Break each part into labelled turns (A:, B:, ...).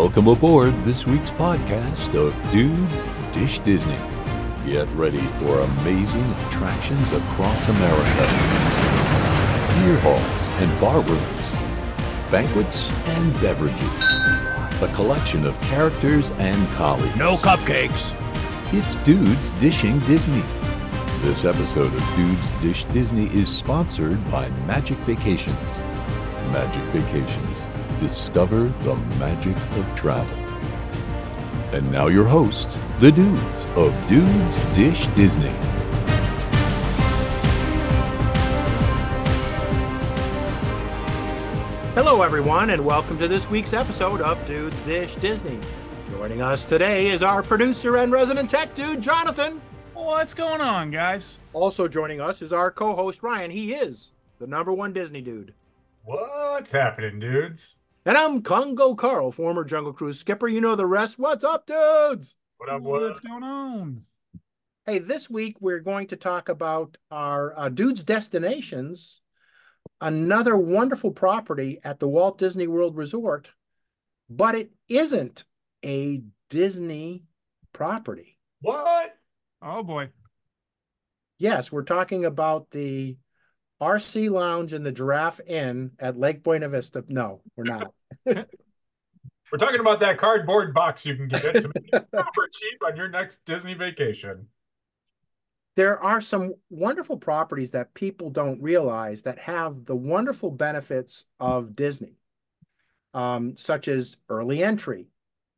A: Welcome aboard this week's podcast of Dudes Dish Disney. Get ready for amazing attractions across America. Beer halls and bar rooms, banquets and beverages, a collection of characters and colleagues.
B: No cupcakes.
A: It's Dudes Dishing Disney. This episode of Dudes Dish Disney is sponsored by Magic Vacations. Magic Vacations. Discover the magic of travel. And now your hosts, the dudes of Dudes Dish Disney.
B: Hello, everyone, and welcome to this week's episode of Dudes Dish Disney. Joining us today is our producer and resident tech dude, Jonathan.
C: What's going on, guys?
B: Also joining us is our co-host, Ryan. He is the #1 Disney dude.
D: What's happening, dudes?
B: And I'm Congo Carl, former Jungle Cruise skipper. You know the rest. What's up, dudes?
D: What up,
C: What's going on?
B: Hey, this week we're going to talk about our Dudes Destinations, another wonderful property at the Walt Disney World Resort, but it isn't a Disney property.
D: What?
C: Oh, boy.
B: Yes, we're talking about the RC Lounge and the Giraffe Inn at Lake Buena Vista. No, we're not.
D: We're talking about that cardboard box you can get to make it super cheap on your next Disney vacation.
B: There are some wonderful properties that people don't realize that have the wonderful benefits of Disney, such as early entry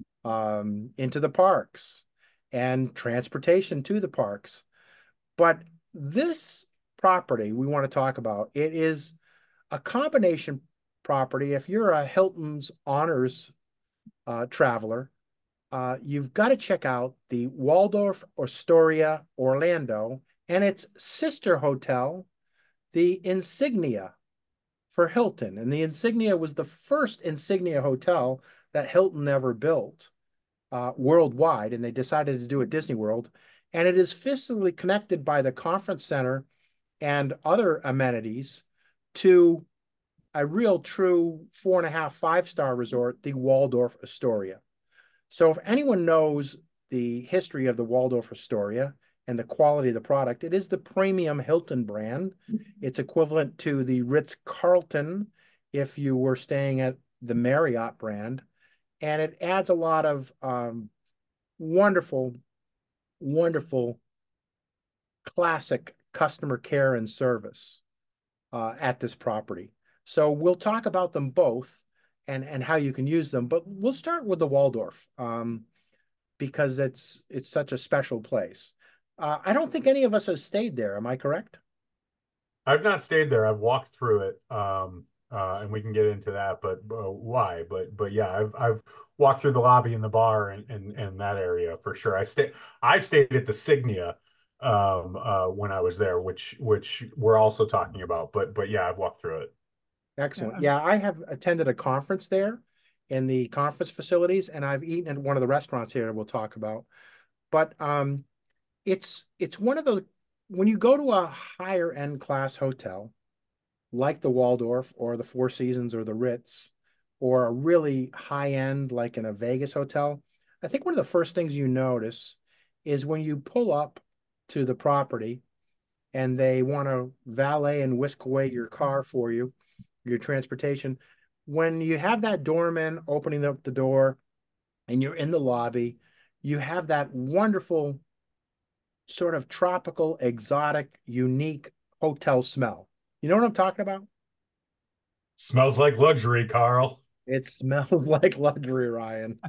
B: into the parks and transportation to the parks. But this property we want to talk about, it is a combination property. If you're a Hilton's Honors traveler, you've got to check out the Waldorf Astoria Orlando and its sister hotel, the Insignia for Hilton. And the Insignia was the first Insignia hotel that Hilton ever built worldwide, and they decided to do at Disney World. And it is physically connected by the conference center and other amenities to a real true 4.5, 5-star resort, the Waldorf Astoria. So if anyone knows the history of the Waldorf Astoria and the quality of the product, it is the premium Hilton brand. It's equivalent to the Ritz-Carlton if you were staying at the Marriott brand. And it adds a lot of wonderful, wonderful classic customer care and service at this property. So we'll talk about them both and how you can use them, but we'll start with the Waldorf because it's such a special place. I don't think any of us have stayed there. Am I correct?
D: I've not stayed there. I've walked through it, and we can get into that. But why? But yeah, I've walked through the lobby and the bar and that area for sure. I stayed at the Signia when I was there, which we're also talking about. But yeah, I've walked through it.
B: Excellent. Yeah, I have attended a conference there in the conference facilities, and I've eaten at one of the restaurants here we'll talk about. But it's one of those, when you go to a higher end class hotel like the Waldorf or the Four Seasons or the Ritz, or a really high end like in a Vegas hotel, I think one of the first things you notice is when you pull up to the property and they want to valet and whisk away your car for you, your transportation. When you have that doorman opening up the door and you're in the lobby, you have that wonderful sort of tropical, exotic, unique hotel smell. You know what I'm talking about?
D: Smells like luxury, Carl.
B: It smells like luxury, Ryan.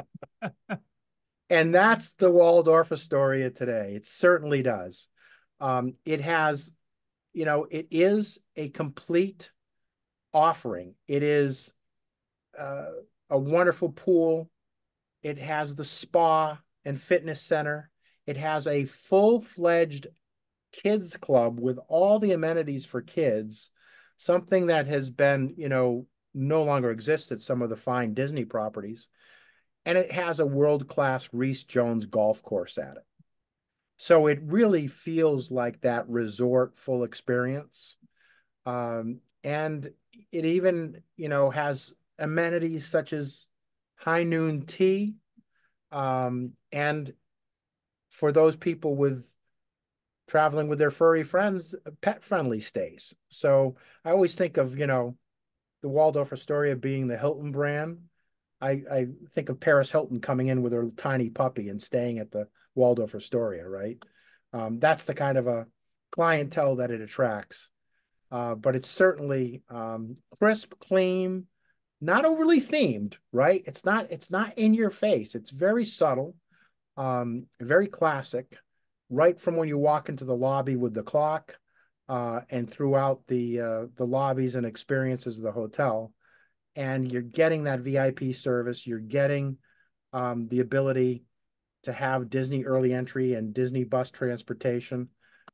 B: And that's the Waldorf Astoria today. It certainly does. It has, it is a complete offering. It is a wonderful pool. It has the spa and fitness center. It has a full-fledged kids club with all the amenities for kids, something that has been, no longer exists at some of the fine Disney properties. And it has a world-class Reese Jones golf course at it. So it really feels like that resort full experience. And it even, has amenities such as high noon tea, and for those people with traveling with their furry friends, pet friendly stays. So I always think of, the Waldorf Astoria being the Hilton brand. I think of Paris Hilton coming in with her tiny puppy and staying at the Waldorf Astoria, right? That's the kind of a clientele that it attracts. But it's certainly crisp, clean, not overly themed, right? It's not in your face. It's very subtle, very classic, right from when you walk into the lobby with the clock, and throughout the lobbies and experiences of the hotel. And you're getting that VIP service. You're getting the ability to have Disney early entry and Disney bus transportation.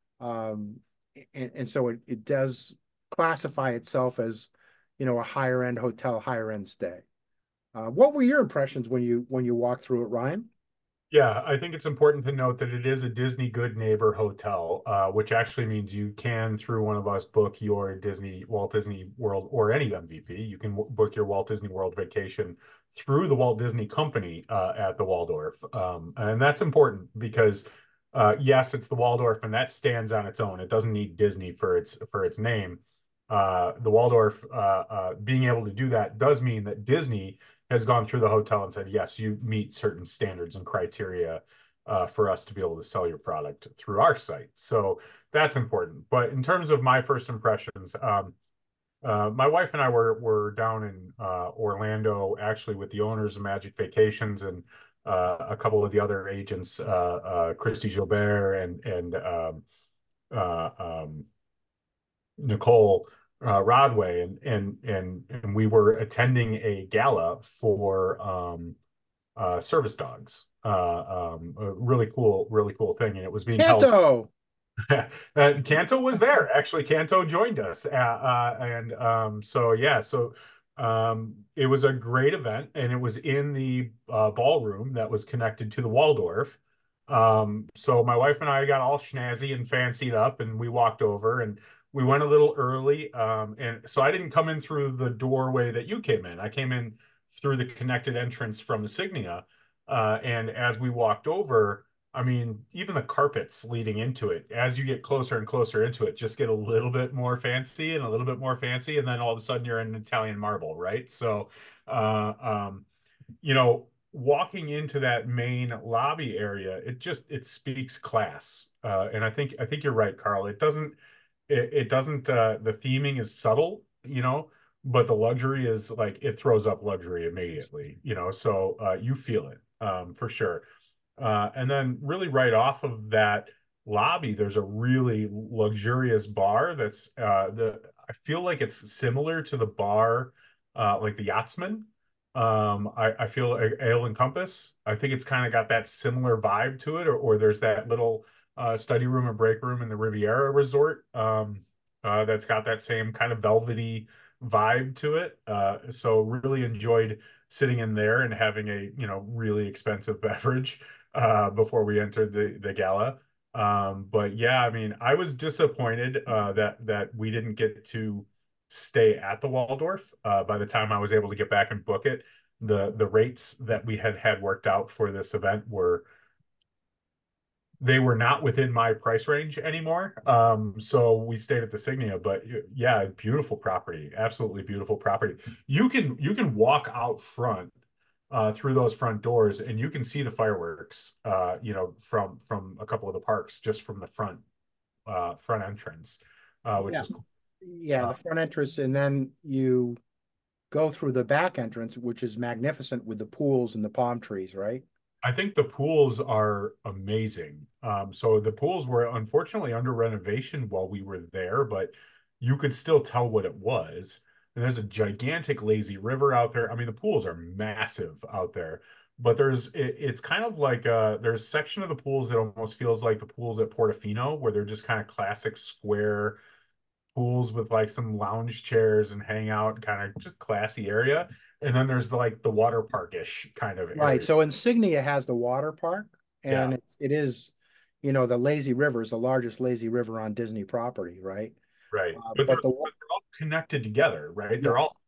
B: And so it does classify itself as, a higher end hotel, higher end stay. What were your impressions when you walked through it, Ryan?
D: Yeah, I think it's important to note that it is a Disney Good Neighbor hotel, which actually means you can, through one of us, book your Walt Disney World, or any MVP. You can book your Walt Disney World vacation through the Walt Disney Company at the Waldorf. And that's important because, yes, it's the Waldorf, and that stands on its own. It doesn't need Disney for its name. The Waldorf being able to do that does mean that Disney has gone through the hotel and said, yes, you meet certain standards and criteria for us to be able to sell your product through our site. So that's important. But in terms of my first impressions, my wife and I were down in Orlando, actually, with the owners of Magic Vacations and a couple of the other agents, Christy Gilbert and Nicole Rodway, and we were attending a gala for service dogs. A really cool thing, and it was being held.
B: Kanto.
D: And Kanto was there. Actually, Kanto joined us, so yeah, it was a great event, and it was in the ballroom that was connected to the Waldorf. So my wife and I got all snazzy and fancied up, and we walked over, and we went a little early. And so I didn't come in through the doorway that you came in. I came in through the connected entrance from the Signia. And as we walked over, I mean, even the carpets leading into it, as you get closer and closer into it, just get a little bit more fancy and a little bit more fancy. And then all of a sudden you're in Italian marble, right? So, uh, um, walking into that main lobby area, it speaks class. And I think you're right, Carl. It doesn't the theming is subtle, but the luxury is like it throws up luxury immediately, so you feel it for sure. And then really right off of that lobby, there's a really luxurious bar that's I feel like it's similar to the bar like the Yachtsman. I feel Ale and Compass. I think it's kind of got that similar vibe to it, or there's that little study room and break room in the Riviera Resort that's got that same kind of velvety vibe to it. So really enjoyed sitting in there and having a really expensive beverage before we entered the gala. But yeah, I mean, I was disappointed that we didn't get to stay at the Waldorf. By the time I was able to get back and book it, the rates that we had worked out for this event they were not within my price range anymore. So we stayed at the Signia, but yeah, beautiful property, absolutely beautiful property. You can walk out front through those front doors, and you can see the fireworks, from a couple of the parks just from the front entrance, which
B: Yeah.
D: is cool.
B: Yeah, the front entrance, and then you go through the back entrance, which is magnificent with the pools and the palm trees, right?
D: I think the pools are amazing. So the pools were unfortunately under renovation while we were there, but you could still tell what it was. And there's a gigantic lazy river out there. I mean, the pools are massive out there, but it's kind of like there's a section of the pools that almost feels like the pools at Portofino, where they're just kind of classic square pools with like some lounge chairs and hangout, kind of just classy area. And then there's the water park-ish kind of
B: Right.
D: area.
B: So Insignia has the water park,
D: Yeah.
B: and it is, the lazy river is the largest lazy river on Disney property, right?
D: Right. But
B: But
D: they're all connected together, right? They're
B: yes,
D: all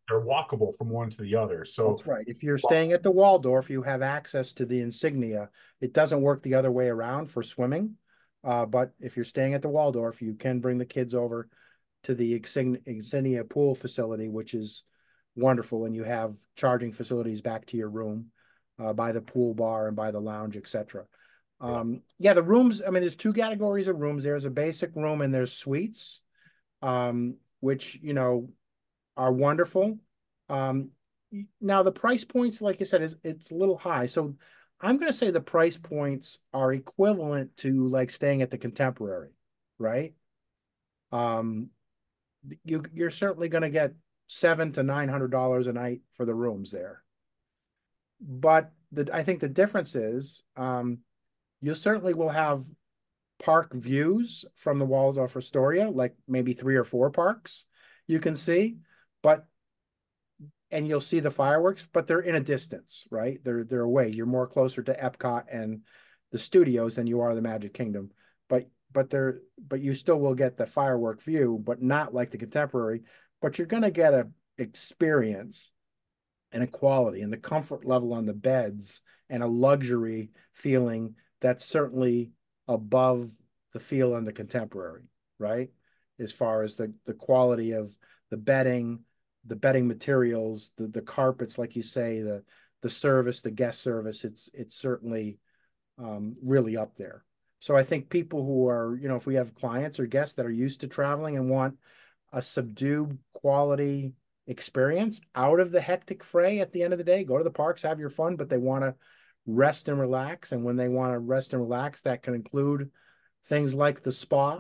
D: they're walkable from one to the other. So
B: That's right. If you're staying at the Waldorf, you have access to the Insignia. It doesn't work the other way around for swimming. But if you're staying at the Waldorf, you can bring the kids over to the Insignia pool facility, which is wonderful. And you have charging facilities back to your room by the pool bar and by the lounge, etc. Yeah, the rooms, I mean, there's two categories of rooms. There's a basic room and there's suites, which, you know, are wonderful. Now the price points, like I said, it's a little high. So I'm going to say the price points are equivalent to like staying at the Contemporary, right? Um, you're certainly going to get $700 to $900 a night for the rooms there. But I think the difference is you certainly will have park views from the Waldorf Astoria, like maybe 3 or 4 parks you can see, and you'll see the fireworks, but they're in a distance, right? They're away. You're more closer to Epcot and the studios than you are the Magic Kingdom. But you still will get the firework view, but not like the Contemporary. But you're gonna get a experience and a quality and the comfort level on the beds and a luxury feeling that's certainly above the feel on the Contemporary, right? As far as the quality of the bedding materials, the carpets, like you say, the service, the guest service, it's certainly really up there. So I think people who are, you know, if we have clients or guests that are used to traveling and want a subdued quality experience out of the hectic fray at the end of the day, go to the parks, have your fun, but they want to rest and relax. And when they want to rest and relax, that can include things like the spa.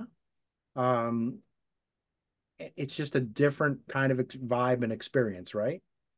B: It's just a different kind of vibe and experience, right?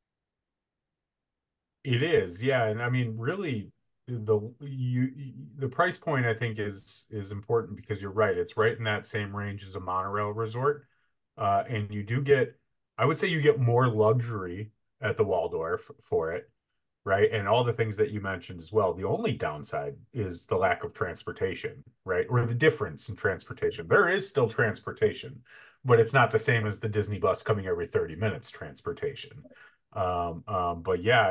D: it is, yeah. And I mean, really, the price point I think is important because you're right. It's right in that same range as a monorail resort. And you do get, I would say you get more luxury at the Waldorf for it, right? And all the things that you mentioned as well. The only downside is the lack of transportation, right? Or the difference in transportation. There is still transportation, but it's not the same as the Disney bus coming every 30 minutes transportation. But yeah,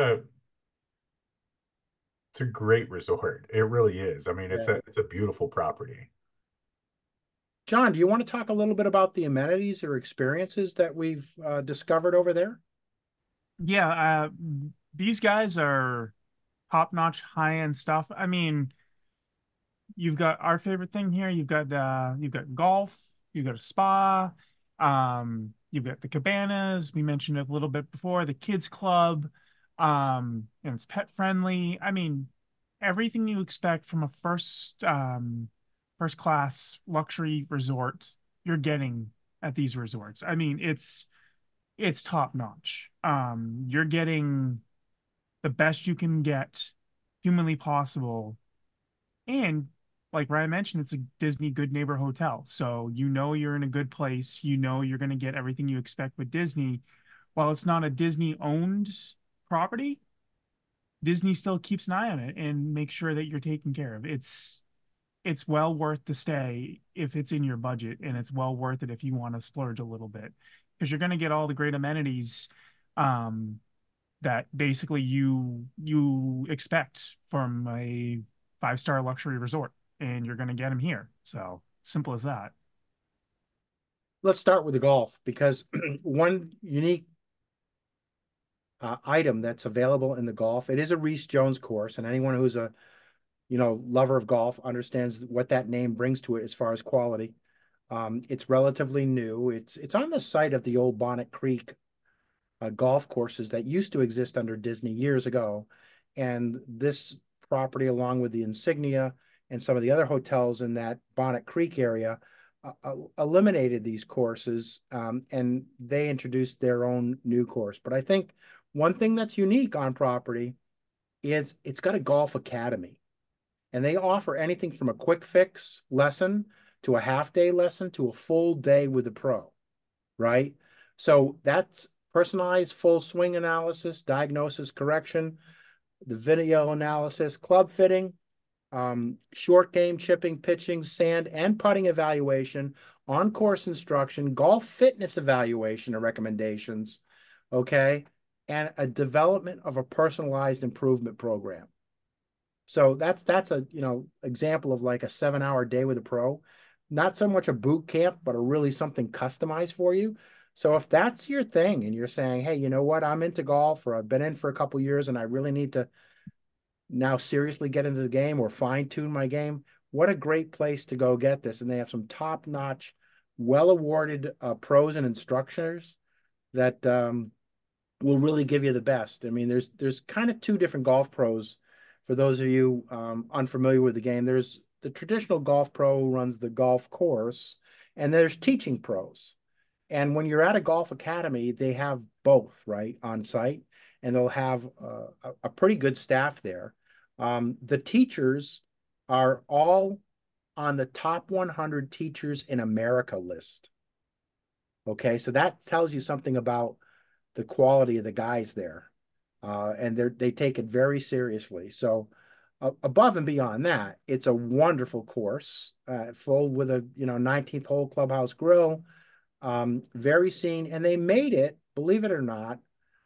D: it's a great resort. It really is. I mean,
B: Yeah.
D: it's a beautiful property.
B: John, do you want to talk a little bit about the amenities or experiences that we've discovered over there?
C: Yeah, these guys are top-notch, high-end stuff. I mean, you've got our favorite thing here. You've got golf, you've got a spa, you've got the cabanas. We mentioned it a little bit before, the kids club, and it's pet friendly. I mean, everything you expect from a first class luxury resort, you're getting at these resorts. I mean, it's top notch. You're getting the best you can get humanly possible. And like Ryan mentioned, it's a Disney Good Neighbor Hotel. So you know you're in a good place. You know you're going to get everything you expect with Disney. While it's not a Disney owned property, Disney still keeps an eye on it and makes sure that you're taken care of. It's well worth the stay if it's in your budget, and it's well worth it if you want to splurge a little bit because you're going to get all the great amenities um, that basically you expect from a 5-star luxury resort, and you're going to get them here. So simple as that.
B: Let's start with the golf because one unique item that's available in the golf, it is a Rees Jones course, and anyone who's a lover of golf understands what that name brings to it as far as quality. It's relatively new. It's on the site of the old Bonnet Creek golf courses that used to exist under Disney years ago. And this property, along with the Insignia and some of the other hotels in that Bonnet Creek area, eliminated these courses, and they introduced their own new course. But I think one thing that's unique on property is it's got a golf academy, and they offer anything from a quick fix lesson to a half-day lesson to a full day with a pro, right? So that's personalized full swing analysis, diagnosis, correction, the video analysis, club fitting, short game, chipping, pitching, sand, and putting evaluation, on-course instruction, golf fitness evaluation and recommendations, okay, and a development of a personalized improvement program. So that's a, example of like a 7-hour day with a pro. Not so much a boot camp, but a really something customized for you. So if that's your thing and you're saying, hey, you know what, I'm into golf, or I've been in for a couple years and I really need to now seriously get into the game or fine tune my game, what a great place to go get this. And they have some top notch, well awarded pros and instructors that will really give you the best. I mean, there's kind of two different golf pros for those of you unfamiliar with the game. There's the traditional golf pro who runs the golf course, and there's teaching pros. And when you're at a golf academy, they have both, right, on site, and they'll have a pretty good staff there. The teachers are all on the top 100 teachers in America list. Okay, so that tells you something about the quality of the guys there, and they take it very seriously. So above and beyond that, it's a wonderful course, full with a 19th hole clubhouse grill, very scene, and they made it, believe it or not,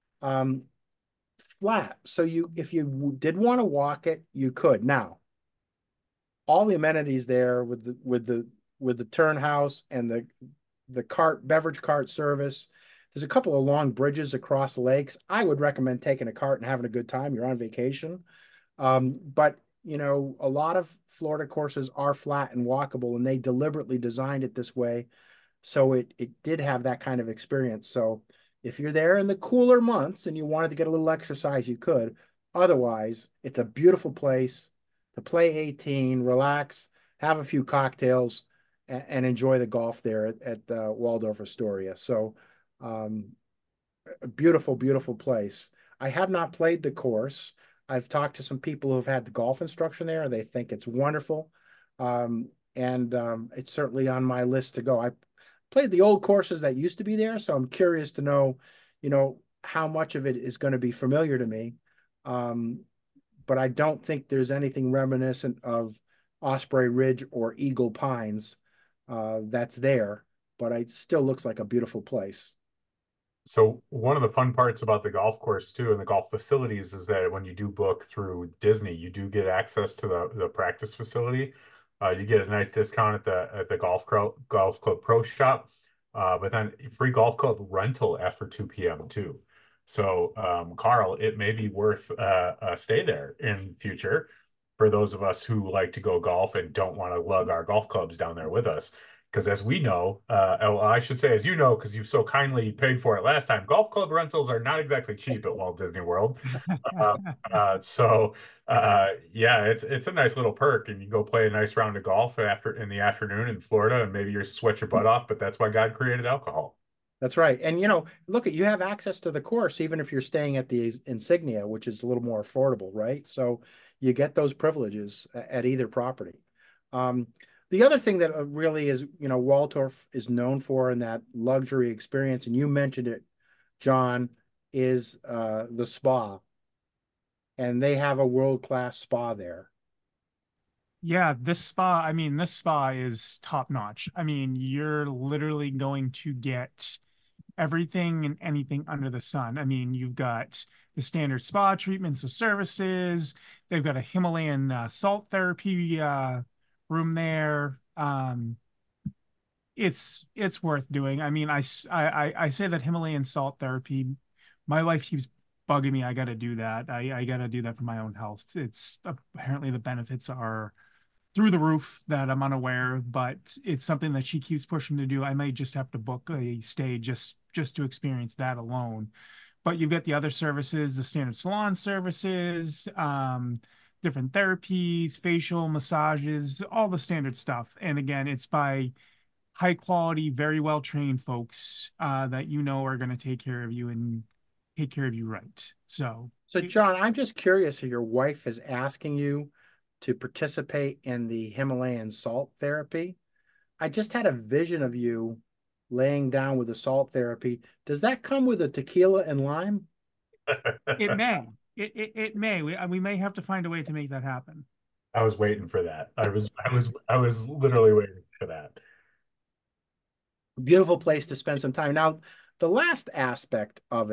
B: flat. So if you did want to walk it, you could. Now, all the amenities there with the turn house and the beverage cart service. There's a couple of long bridges across the lakes. I would recommend taking a cart and having a good time. You're on vacation. But a lot of Florida courses are flat and walkable, and they deliberately designed it this way. So it did have that kind of experience. So if you're there in the cooler months and you wanted to get a little exercise, you could. Otherwise, it's a beautiful place to play 18, relax, have a few cocktails, and enjoy the golf there at Waldorf Astoria. So a beautiful, beautiful place. I have not played the course. I've talked to some people who've had the golf instruction there. They think it's wonderful. And it's certainly on my list to go. I played the old courses that used to be there, so I'm curious to know, how much of it is going to be familiar to me. But I don't think there's anything reminiscent of Osprey Ridge or Eagle Pines that's there, but it still looks like a beautiful place.
D: So one of the fun parts about the golf course too, and the golf facilities, is that when you do book through Disney, you do get access to the practice facility. You get a nice discount at the golf club pro shop, but then free golf club rental after 2 p.m. too. So Carl, it may be worth a stay there in future for those of us who like to go golf and don't want to lug our golf clubs down there with us. Because as we know, I should say, as you know, because you've so kindly paid for it last time, golf club rentals are not exactly cheap at Walt Disney World. Yeah, it's a nice little perk, and you go play a nice round of golf in the afternoon in Florida, and maybe you sweat your butt off. But that's why God created alcohol.
B: That's right. And look, you have access to the course even if you're staying at the Insignia, which is a little more affordable, right? So you get those privileges at either property. The other thing that really is, Waldorf is known for in that luxury experience, and you mentioned it, John, is the spa. And they have a world-class spa there.
C: Yeah, this spa is top notch. I mean, you're literally going to get everything and anything under the sun. I mean, you've got the standard spa treatments, the services. They've got a Himalayan salt therapy room there. It's worth doing. I mean, I say that Himalayan salt therapy. My wife keeps bugging me. I got to do that. I got to do that for my own health. It's apparently the benefits are through the roof that I'm unaware, but it's something that she keeps pushing to do. I might just have to book a stay just to experience that alone. But you've got the other services, the standard salon services, different therapies, facial massages, all the standard stuff. And again, it's by high quality, very well trained folks that are going to take care of you and take care of you right. So
B: John, I'm just curious if your wife is asking you to participate in the Himalayan salt therapy. I just had a vision of you laying down with the salt therapy. Does that come with a tequila and lime?
C: It may. It may. We may have to find a way to make that happen.
D: I was waiting for that. I was literally waiting for that.
B: Beautiful place to spend some time. Now, the last aspect of it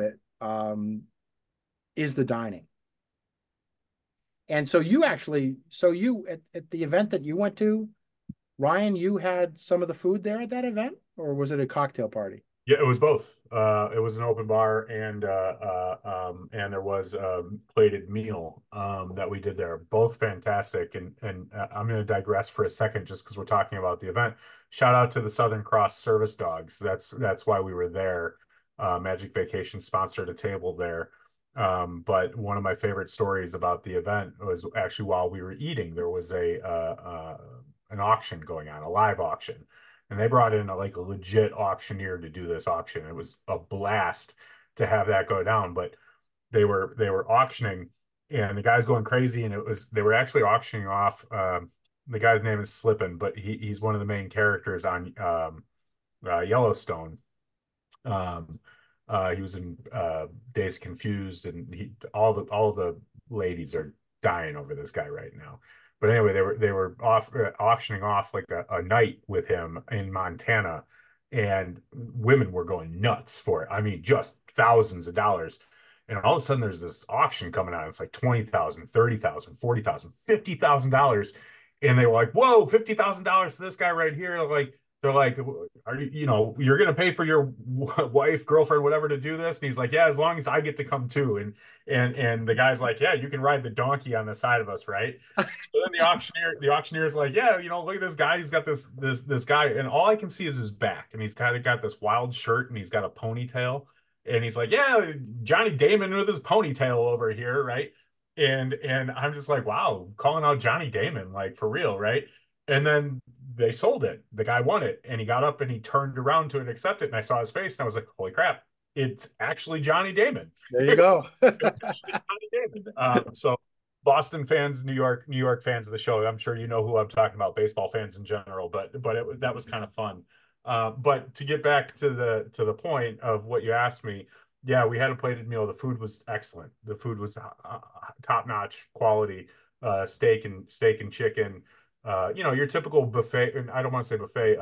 B: is the dining. And so you actually, so you at the event that you went to, Ryan, you had some of the food there at that event, or was it a cocktail party?
D: Yeah, it was both. It was an open bar, and there was a plated meal that we did there. Both fantastic. And I'm going to digress for a second just because we're talking about the event. Shout out to the Southern Cross Service Dogs. That's why we were there. Magic Vacation sponsored a table there. But one of my favorite stories about the event was actually while we were eating, there was an auction going on, a live auction, and they brought in a legit auctioneer to do this auction. It was a blast to have that go down. But they were auctioning, and the guy's going crazy, and they were actually auctioning off. The guy's name is slipping, but he's one of the main characters on Yellowstone. He was in Days Confused, and all the ladies are dying over this guy right now. But anyway, they were auctioning off like a night with him in Montana, and women were going nuts for it. I mean, just thousands of dollars. And all of a sudden there's this auction coming out. It's like $20,000, $30,000, $40,000, $50,000. And they were like, whoa, $50,000 to this guy right here. They're like, are you're going to pay for your wife, girlfriend, whatever to do this? And he's like, yeah, as long as I get to come too. And the guy's like, yeah, you can ride the donkey on the side of us, right? So then the auctioneer's like, yeah, look at this guy. He's got this guy, and all I can see is his back, and he's kind of got this wild shirt, and he's got a ponytail, and he's like, yeah, Johnny Damon with his ponytail over here, right? And I'm just like, wow, calling out Johnny Damon, like for real, right? And then they sold it. The guy won it, and he got up and he turned around to accept it, and I saw his face, and I was like, holy crap, it's actually Johnny Damon.
B: There you go.
D: Actually Johnny Damon. So Boston fans, New York fans of the show, I'm sure you know who I'm talking about, baseball fans in general, but that was kind of fun. But to get back to the point of what you asked me, yeah, we had a plated meal. The food was excellent. The food was top-notch quality, steak and chicken. Your typical buffet, and I don't want to say buffet,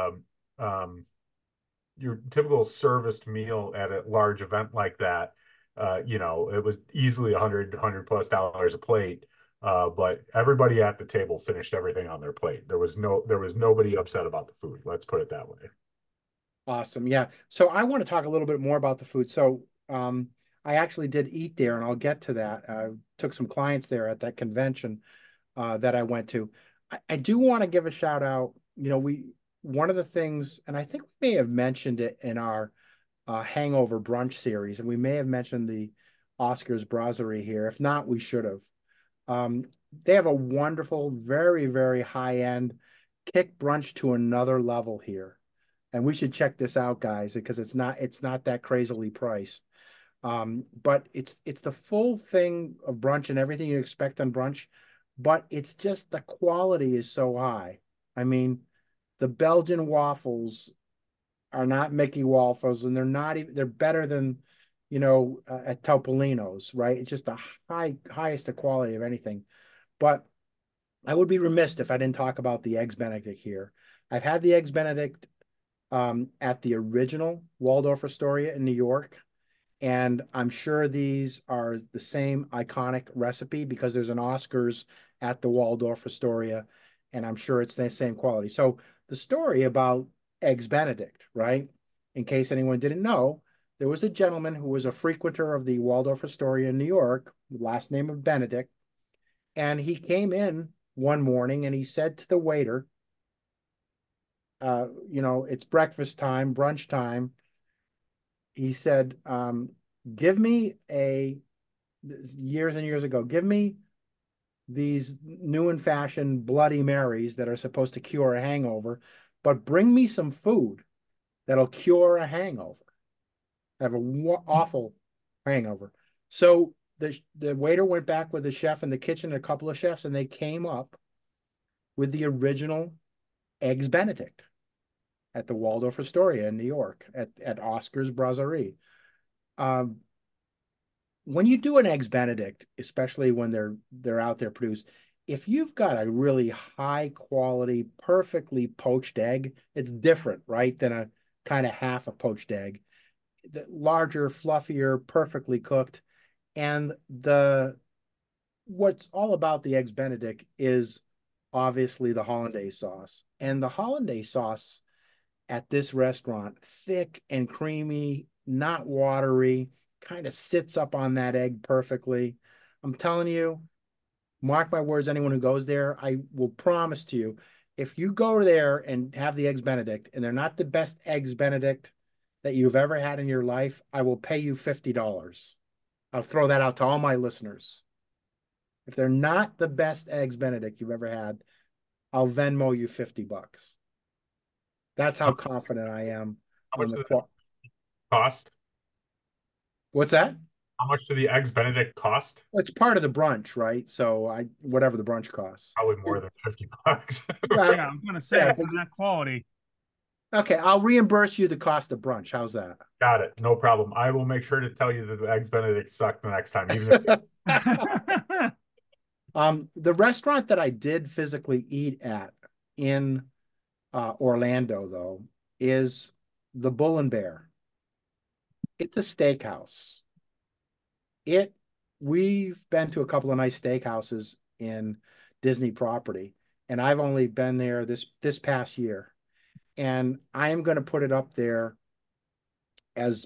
D: your typical serviced meal at a large event like that. It was easily $100 plus a plate. But everybody at the table finished everything on their plate. There was nobody upset about the food. Let's put it that way.
B: Awesome. Yeah. So I want to talk a little bit more about the food. So I actually did eat there, and I'll get to that. I took some clients there at that convention that I went to. I do want to give a shout out. One of the things, and I think we may have mentioned it in our Hangover Brunch series, and we may have mentioned the Oscar's Brasserie here. If not, we should have. They have a wonderful, very, very high-end kick brunch to another level here. And we should check this out, guys, because it's not that crazily priced. But it's the full thing of brunch and everything you expect on brunch, but it's just the quality is so high. I mean, the Belgian waffles are not Mickey waffles, and they're better than, at Topolino's, right? It's just the highest of quality of anything. But I would be remiss if I didn't talk about the Eggs Benedict here. I've had the Eggs Benedict at the original Waldorf Astoria in New York. And I'm sure these are the same iconic recipe because there's an Oscars at the Waldorf Astoria, and I'm sure it's the same quality. So the story about Eggs Benedict, right? In case anyone didn't know, there was a gentleman who was a frequenter of the Waldorf Astoria in New York, last name of Benedict, and he came in one morning and he said to the waiter, it's breakfast time, brunch time. He said, give me years and years ago, give me these new and fashioned Bloody Marys that are supposed to cure a hangover, but bring me some food that'll cure a hangover. I have an awful hangover. So the waiter went back with the chef in the kitchen, a couple of chefs, and they came up with the original Eggs Benedict at the Waldorf Astoria in New York at Oscar's Brasserie. When you do an Eggs Benedict, especially when they're out there produced, if you've got a really high quality, perfectly poached egg, it's different, right, than a kind of half a poached egg. the larger, fluffier, perfectly cooked. And the what's all about the eggs Benedict is obviously the hollandaise sauce. And the hollandaise sauce at this restaurant, thick and creamy, not watery, kind of sits up on that egg perfectly. I'm telling you, mark my words, anyone who goes there, I will promise to you, if you go there and have the eggs Benedict and they're not the best eggs Benedict that you've ever had in your life, I will pay you $50. I'll throw that out to all my listeners. If they're not the best eggs Benedict you've ever had, I'll Venmo you $50. That's how confident I am
D: How
B: on
D: much
B: the
D: does it
B: qual.
D: cost?
B: What's that?
D: How much do the eggs Benedict cost?
B: Well, it's part of the brunch, right? So whatever the brunch costs.
D: Probably more than $50.
C: Yeah, I'm gonna say
B: yeah,
C: for that quality.
B: okay, I'll reimburse you the cost of brunch. How's that?
D: Got it. No problem. I will make sure to tell you that the eggs Benedict suck the next time, even if
B: The restaurant that I did physically eat at in Orlando, though, is the Bull and Bear. It's a steakhouse. We've been to a couple of nice steakhouses in Disney property, and I've only been there this past year. And I am going to put it up there as,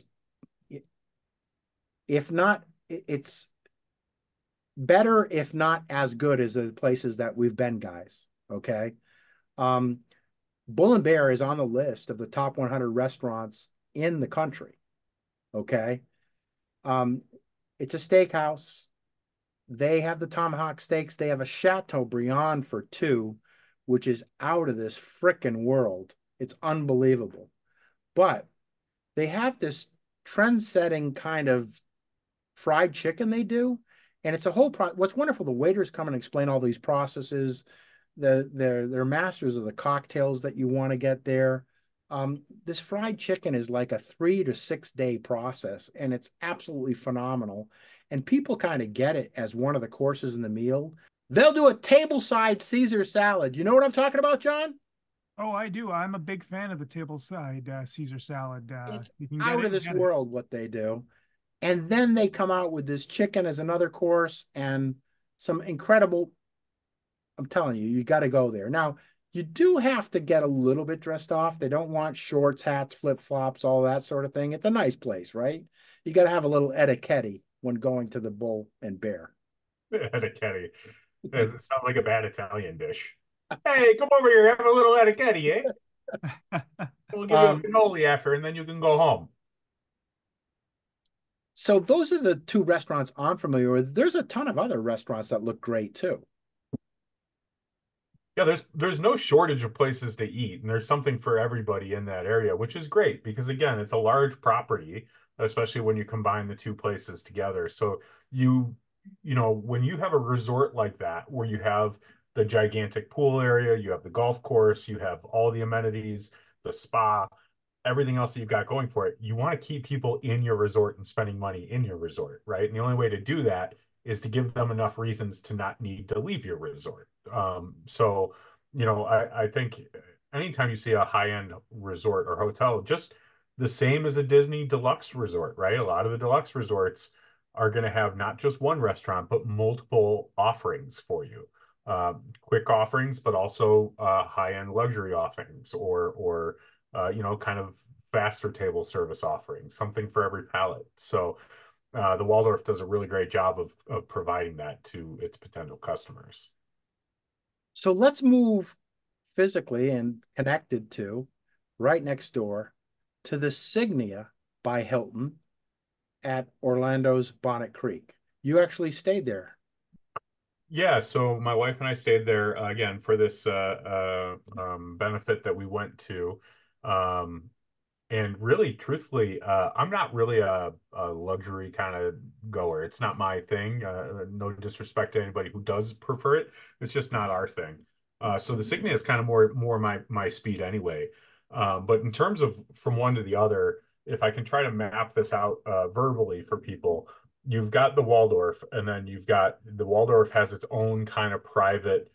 B: if not, it's better, if not as good as the places that we've been, guys. Okay. Bull and Bear is on the list of the top 100 restaurants in the country. Okay. It's a steakhouse. They have the tomahawk steaks. They have a Chateaubriand for two, which is out of this frickin' world. It's unbelievable. But they have this trend-setting kind of fried chicken they do. And it's a whole what's wonderful, the waiters come and explain all these processes. They're masters of the cocktails that you want to get there. This fried chicken is like a 3 to 6 day process, and it's absolutely phenomenal. And people kind of get it as one of the courses in the meal. They'll do a tableside Caesar salad. You know what I'm talking about, John?
C: Oh, I do. I'm a big fan of the tableside Caesar salad.
B: It's
C: You can get
B: out
C: it,
B: of this
C: get it.
B: world what they do. And then they come out with this chicken as another course and some incredible. I'm telling you, you got to go there. Now, you do have to get a little bit dressed off. They don't want shorts, hats, flip-flops, all that sort of thing. It's a nice place, right? You got to have a little etiquette when going to the Bull and Bear.
D: etiquette. It sounds like a bad Italian dish. Hey, come over here, have a little etiquette, eh? We'll give you a cannoli after, and then you can go home.
B: So those are the two restaurants I'm familiar with. There's a ton of other restaurants that look great too.
D: Yeah, there's no shortage of places to eat, and there's something for everybody in that area, which is great because again, it's a large property, especially when you combine the two places together. So you know, when you have a resort like that where you have the gigantic pool area, you have the golf course, you have all the amenities, the spa, everything else that you've got going for it, you want to keep people in your resort and spending money in your resort, right? And the only way to do that is to give them enough reasons to not need to leave your resort. So, you know, I think anytime you see a high-end resort or hotel, just the same as a Disney deluxe resort, right? A lot of the deluxe resorts are going to have not just one restaurant, but multiple offerings for you. Quick offerings, but also high-end luxury offerings or you know, kind of faster table service offerings, something for every palate. So the Waldorf does a really great job of providing that to its potential customers.
B: So let's move physically and connected to right next door to the Signia by Hilton at Orlando's Bonnet Creek. You actually stayed there.
D: Yeah, so my wife and I stayed there again for this benefit that we went to. Um, And really, truthfully, I'm not really a luxury kind of goer. It's not my thing. No disrespect to anybody who does prefer it. It's just not our thing. So the Signia is kind of more my speed anyway. But in terms of from one to the other, if I can try to map this out verbally for people, you've got the Waldorf, and then you've got the Waldorf has its own kind of private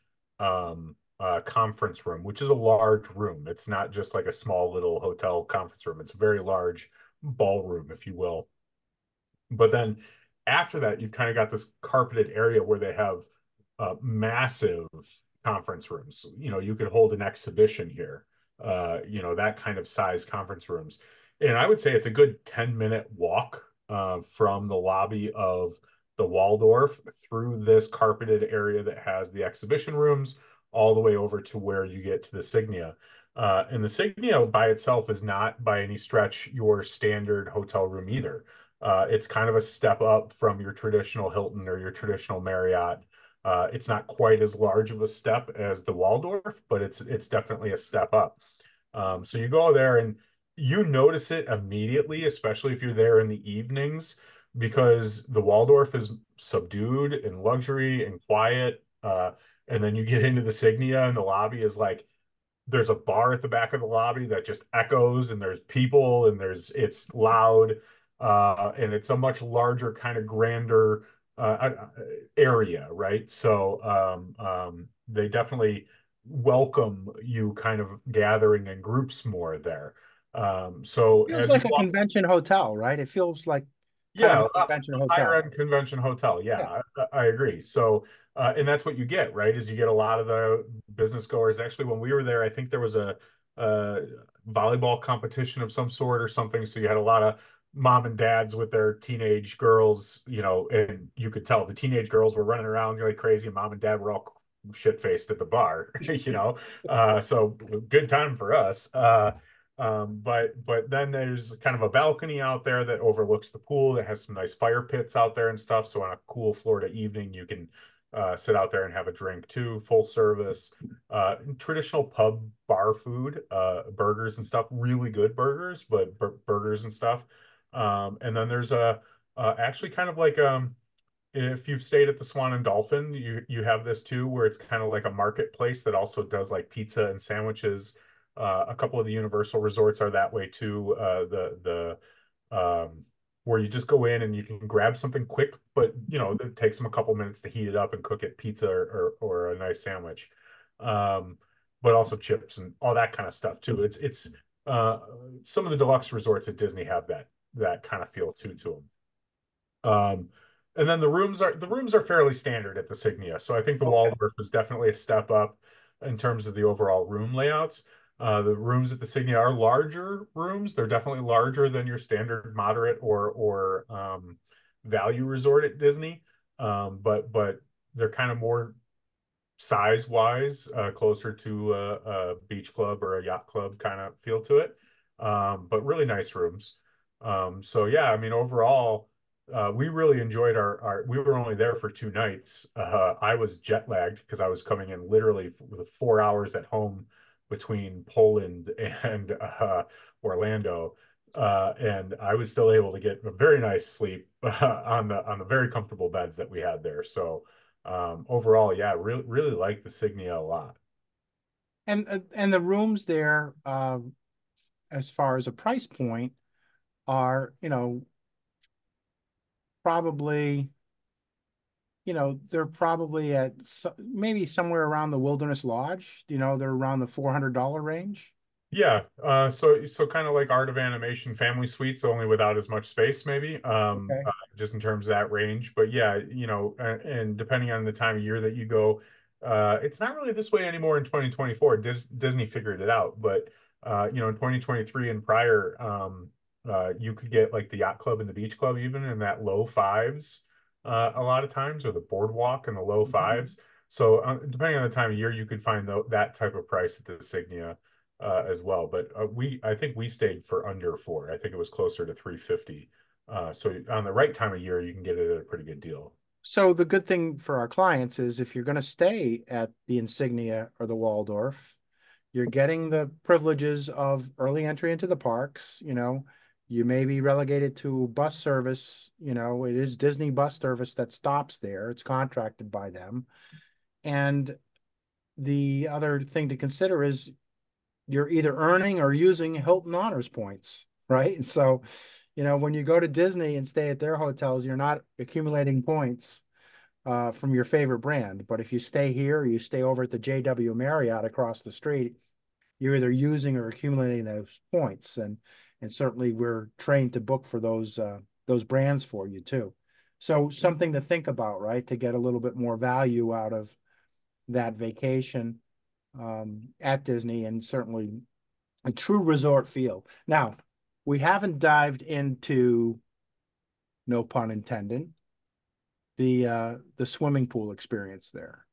D: conference room, which is a large room. It's not just like a small little hotel conference room. It's a very large ballroom, if you will. But then after that, you've kind of got this carpeted area where they have massive conference rooms. You could hold an exhibition here, that kind of size conference rooms. And I would say it's a good 10-minute walk from the lobby of the Waldorf through this carpeted area that has the exhibition rooms all the way over to where you get to the Signia. And the Signia by itself is not by any stretch your standard hotel room either. It's kind of a step up from your traditional Hilton or your traditional Marriott. It's not quite as large of a step as the Waldorf, but it's definitely a step up. So you go there and you notice it immediately, especially if you're there in the evenings, because the Waldorf is subdued and luxury and quiet. And then you get into the Signia and the lobby is like there's a bar at the back of the lobby that just echoes and there's people and it's loud, and it's a much larger kind of grander area, right? So they definitely welcome you kind of gathering in groups more there. So
B: Feels
D: as you
B: like a
D: walk,
B: convention hotel, right? It feels like kind of
D: yeah,
B: a convention
D: higher
B: hotel.
D: end convention hotel.
B: Yeah.
D: Yeah, I agree. So, and that's what you get, right? Is you get a lot of the business goers. Actually, when we were there, I think there was a volleyball competition of some sort or something. So you had a lot of mom and dads with their teenage girls, and you could tell the teenage girls were running around like crazy, and mom and dad were all shit-faced at the bar, So good time for us. But then there's kind of a balcony out there that overlooks the pool that has some nice fire pits out there and stuff. So on a cool Florida evening, you can sit out there and have a drink too, full service. Traditional pub bar food, burgers and stuff, really good burgers, but burgers and stuff. And then there's actually kind of like if you've stayed at the Swan and Dolphin, you have this too, where it's kind of like a marketplace that also does like pizza and sandwiches. A couple of the Universal resorts are that way too. Where you just go in and you can grab something quick, but it takes them a couple minutes to heat it up and cook it, pizza or a nice sandwich. But also chips and all that kind of stuff too. It's some of the deluxe resorts at Disney have that kind of feel too to them. And then the rooms are fairly standard at the Signia. So I think the
B: Okay.
D: Waldorf is definitely a step up in terms of the overall room layouts. The rooms at the Signia are larger rooms. They're definitely larger than your standard moderate or value resort at Disney. But they're kind of more size wise, closer to a beach club or a yacht club kind of feel to it. But really nice rooms. So yeah, I mean, overall, we really enjoyed we were only there for 2 nights. I was jet lagged because I was coming in literally with 4 hours at home between Poland and Orlando. And I was still able to get a very nice sleep on the very comfortable beds that we had there. So overall, yeah, really like the Signia a lot.
B: And the rooms there, as far as a price point, are, probably, they're probably at maybe somewhere around the Wilderness Lodge. They're around the $400 range.
D: Yeah, so kind of like Art of Animation family suites, only without as much space, maybe.
B: Okay.
D: Just in terms of that range. But yeah, and depending on the time of year that you go, it's not really this way anymore in 2024. Disney figured it out, but in 2023 and prior, you could get like the yacht club and the beach club even in that low fives, a lot of times, or the boardwalk in the low fives. So depending on the time of year, you could find that type of price at the Signia as well. But I think we stayed for under four. I think it was closer to 350. So on the right time of year, you can get it at a pretty good deal.
B: So the good thing for our clients is if you're going to stay at the Insignia or the Waldorf, you're getting the privileges of early entry into the parks. You may be relegated to bus service. It is Disney bus service that stops there. It's contracted by them. And the other thing to consider is you're either earning or using Hilton Honors points, right? So, when you go to Disney and stay at their hotels, you're not accumulating points from your favorite brand. But if you stay here or you stay over at the JW Marriott across the street, you're either using or accumulating those points. And And certainly we're trained to book for those brands for you too. So something to think about, right? To get a little bit more value out of that vacation at Disney, and certainly a true resort feel. Now, we haven't dived into, no pun intended, the swimming pool experience there,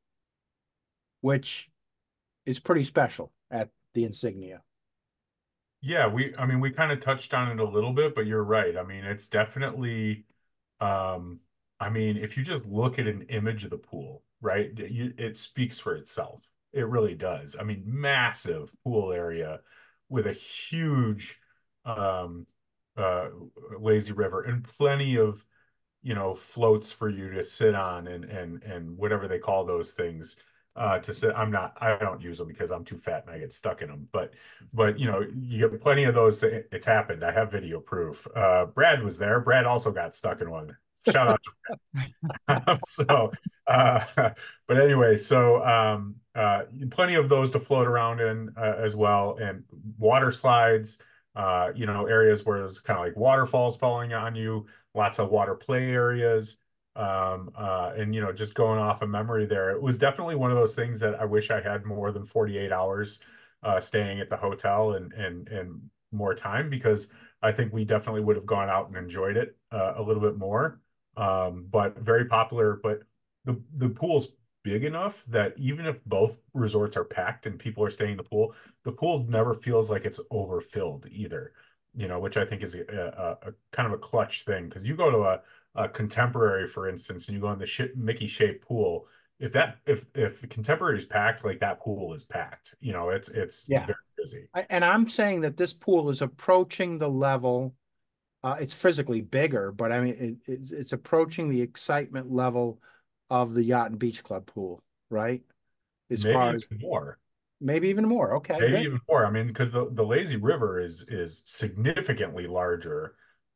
B: which is pretty special at the Insignia.
D: Yeah, I mean, we kind of touched on it a little bit, but you're right. I mean, it's definitely, um, I mean, if you just look at an image of the pool, right, it speaks for itself. It really does. I mean, massive pool area with a huge, um, uh, lazy river and plenty of, floats for you to sit on and whatever they call those things to sit. I don't use them because I'm too fat and I get stuck in them. But you get plenty of those. It's happened. I have video proof. Brad was there. Brad also got stuck in one. Shout out to Brad. So, uh, but anyway, so plenty of those to float around in as well, and water slides. Areas where there's kind of like waterfalls falling on you, lots of water play areas. And just going off of memory there, it was definitely one of those things that I wish I had more than 48 hours staying at the hotel and more time, because I think we definitely would have gone out and enjoyed it a little bit more. But very popular. But the pool's big enough that even if both resorts are packed and people are staying in the pool never feels like it's overfilled either, which I think is a kind of a clutch thing. Because you go to a Contemporary, for instance, and you go in the Mickey shaped pool. If the Contemporary is packed, like that pool is packed. It's
B: Yeah.
D: very busy.
B: And I'm saying that this pool is approaching the level. It's physically bigger, but I mean, it's approaching the excitement level of the Yacht and Beach Club pool, right? As
D: Maybe
B: far
D: even
B: as
D: more.
B: maybe even more. Okay,
D: Maybe
B: good.
D: even more. I mean, because the lazy river is significantly larger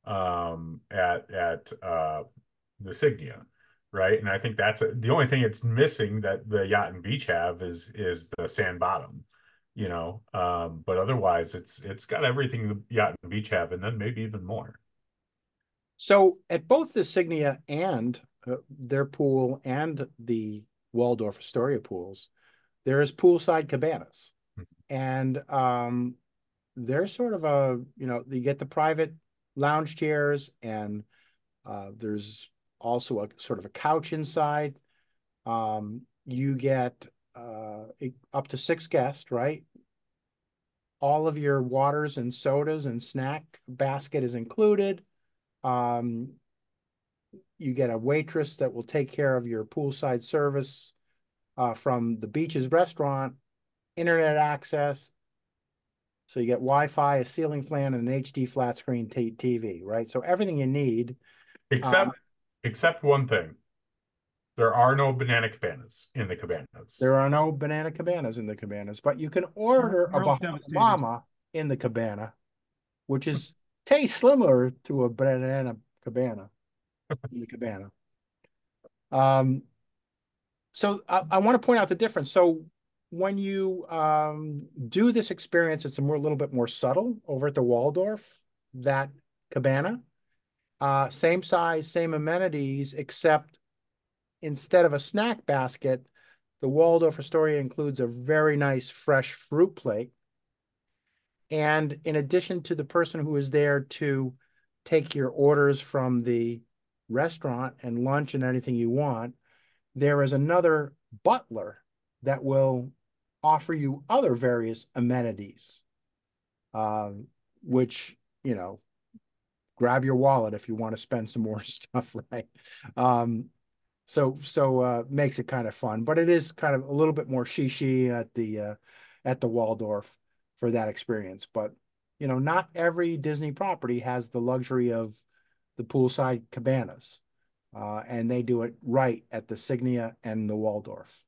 D: at the Signia, right? And I think that's the only thing it's missing that the Yacht and Beach have is the sand bottom, but otherwise it's got everything the Yacht and Beach have, and then maybe even more.
B: So at both the Signia and their pool and the Waldorf Astoria pools, there is poolside cabanas, and they're sort of you get the private lounge chairs, and there's also a sort of a couch inside. You get up to 6 guests, right? All of your waters and sodas and snack basket is included. You get a waitress that will take care of your poolside service from the Beaches restaurant, internet access. So you get Wi-Fi, a ceiling fan, and an HD flat screen TV, right? So everything you need.
D: Except one thing. There are no banana cabanas in the cabanas.
B: There are no banana cabanas in the cabanas, but you can order a Bahama Mama in the cabana, which tastes similar to a banana cabana in the cabana. So I want to point out the difference. So when you do this experience, it's a little bit more subtle over at the Waldorf, that cabana. Same size, same amenities, except instead of a snack basket, the Waldorf Astoria includes a very nice fresh fruit plate. And in addition to the person who is there to take your orders from the restaurant and lunch and anything you want, there is another butler that will offer you other various amenities, which, grab your wallet if you want to spend some more stuff, right? So makes it kind of fun, but it is kind of a little bit more shishi at the Waldorf for that experience. But not every Disney property has the luxury of the poolside cabanas, and they do it right at the Signia and the Waldorf.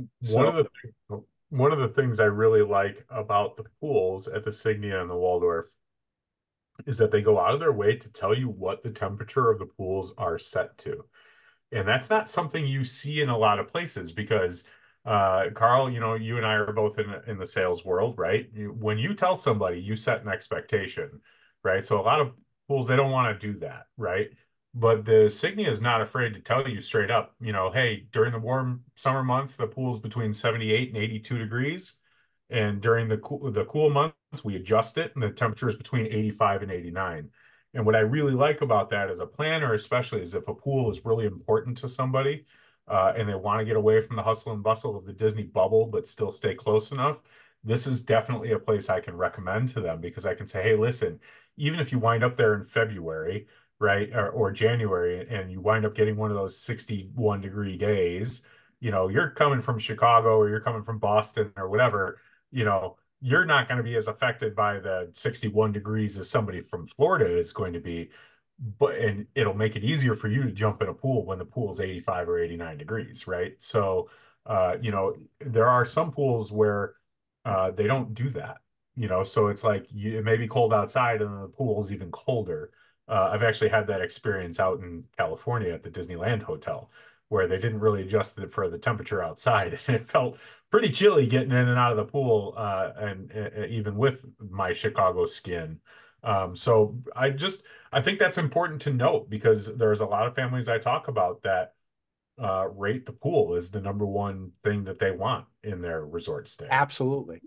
D: One of the things I really like about the pools at the Signia and the Waldorf is that they go out of their way to tell you what the temperature of the pools are set to. And that's not something you see in a lot of places because, Carl, you and I are both in the sales world, right? When you tell somebody you set an expectation, right? So a lot of pools, they don't want to do that, right? But the Signia is not afraid to tell you straight up, hey, during the warm summer months, the pool's between 78 and 82 degrees. And during the cool months, we adjust it, and the temperature is between 85 and 89. And what I really like about that as a planner, especially, is if a pool is really important to somebody, and they want to get away from the hustle and bustle of the Disney bubble, but still stay close enough, this is definitely a place I can recommend to them, because I can say, hey, listen, even if you wind up there in February, right, or January, and you wind up getting one of those 61-degree days, you're coming from Chicago or you're coming from Boston or whatever, you're not going to be as affected by the 61 degrees as somebody from Florida is going to be. And it'll make it easier for you to jump in a pool when the pool is 85 or 89 degrees, right? So, there are some pools where they don't do that, so it's like it may be cold outside and the pool is even colder. I've actually had that experience out in California at the Disneyland Hotel, where they didn't really adjust it for the temperature outside, and it felt pretty chilly getting in and out of the pool, and even with my Chicago skin. So I think that's important to note, because there's a lot of families I talk about that rate the pool as the number one thing that they want in their resort stay.
B: Absolutely.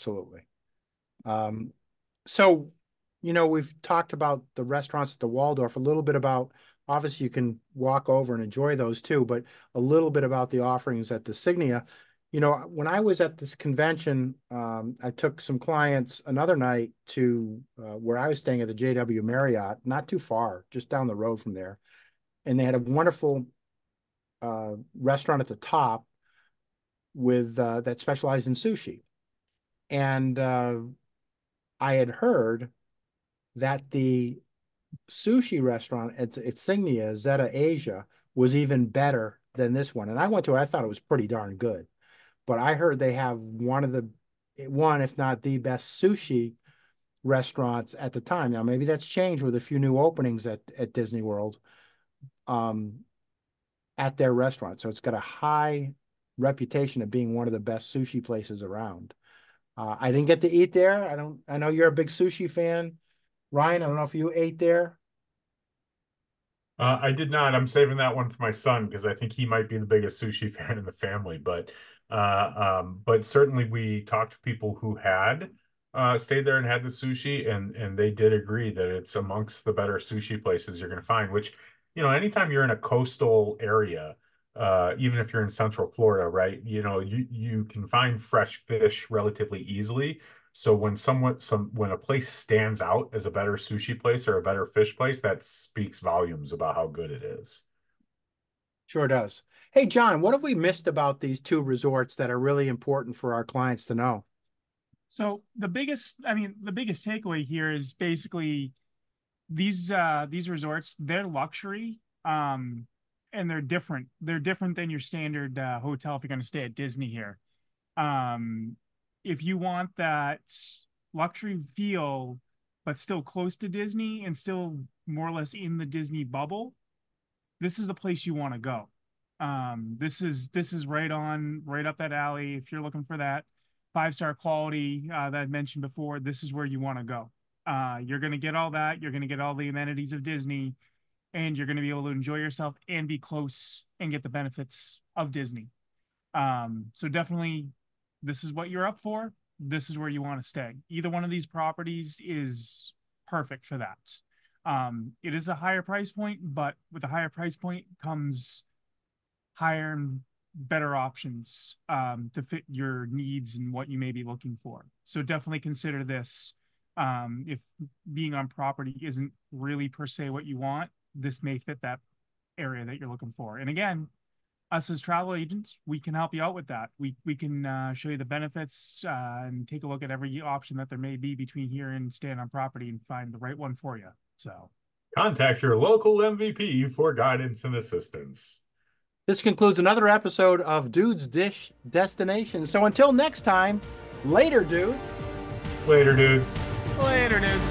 B: So, we've talked about the restaurants at the Waldorf, a little bit about, obviously you can walk over and enjoy those too, but a little bit about the offerings at the Signia. When I was at this convention, I took some clients another night to where I was staying at the JW Marriott, not too far, just down the road from there. And they had a wonderful restaurant at the top with that specialized in sushi. And I had heard that the sushi restaurant at Signia, Zeta Asia, was even better than this one. And I went to it, I thought it was pretty darn good. But I heard they have one, if not the best sushi restaurants at the time. Now, maybe that's changed with a few new openings at Disney World at their restaurant. So it's got a high reputation of being one of the best sushi places around. I didn't get to eat there. I know you're a big sushi fan. Ryan, I don't know if you ate there.
D: I did not. I'm saving that one for my son, because I think he might be the biggest sushi fan in the family. But certainly we talked to people who had stayed there and had the sushi, and they did agree that it's amongst the better sushi places you're going to find. Which, anytime you're in a coastal area, even if you're in Central Florida, right, you can find fresh fish relatively easily. So when a place stands out as a better sushi place or a better fish place, that speaks volumes about how good it is.
B: Sure does. Hey, John, what have we missed about these two resorts that are really important for our clients to know?
C: So the biggest takeaway here is basically these resorts, they're luxury, and they're different. They're different than your standard hotel if you're going to stay at Disney here. If you want that luxury feel, but still close to Disney and still more or less in the Disney bubble, this is the place you want to go. This is right up that alley. If you're looking for that 5-star quality that I mentioned before, this is where you want to go. You're going to get all that. You're going to get all the amenities of Disney, and you're going to be able to enjoy yourself and be close and get the benefits of Disney. So definitely, this is what you're up for. This is where you want to stay. Either one of these properties is perfect for that. It is a higher price point, but with a higher price point comes higher and better options to fit your needs and what you may be looking for. So definitely consider this. If being on property isn't really per se what you want, this may fit that area that you're looking for. And again, us as travel agents, we can help you out with that. We can show you the benefits and take a look at every option that there may be between here and staying on property and find the right one for you. So
D: contact your local MVP for guidance and assistance.
B: This concludes another episode of Dudes Dish Destination. So until next time, later, dudes.
D: Later, dudes.
C: Later, dudes.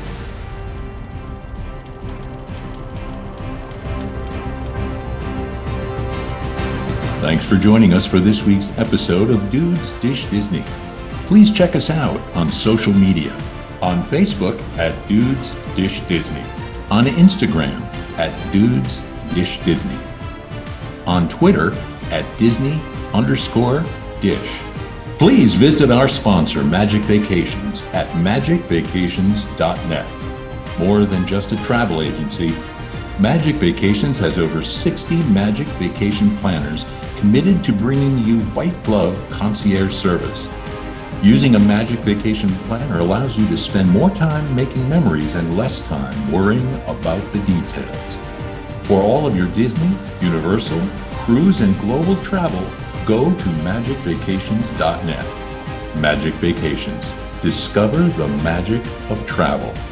A: Thanks for joining us for this week's episode of Dudes Dish Disney. Please check us out on social media. On Facebook at Dudes Dish Disney, on Instagram at Dudes Dish Disney, on Twitter at Disney_Dish. Please visit our sponsor, Magic Vacations, at magicvacations.net. More than just a travel agency, Magic Vacations has over 60 Magic Vacation planners committed to bringing you white glove concierge service. Using a Magic Vacation planner allows you to spend more time making memories and less time worrying about the details. For all of your Disney, Universal, cruise, and global travel, go to magicvacations.net. Magic Vacations. Discover the magic of travel.